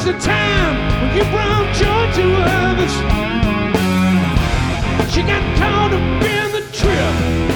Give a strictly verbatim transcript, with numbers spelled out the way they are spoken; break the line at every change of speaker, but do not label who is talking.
a time when you brought joy to others. She got caught up in the trip.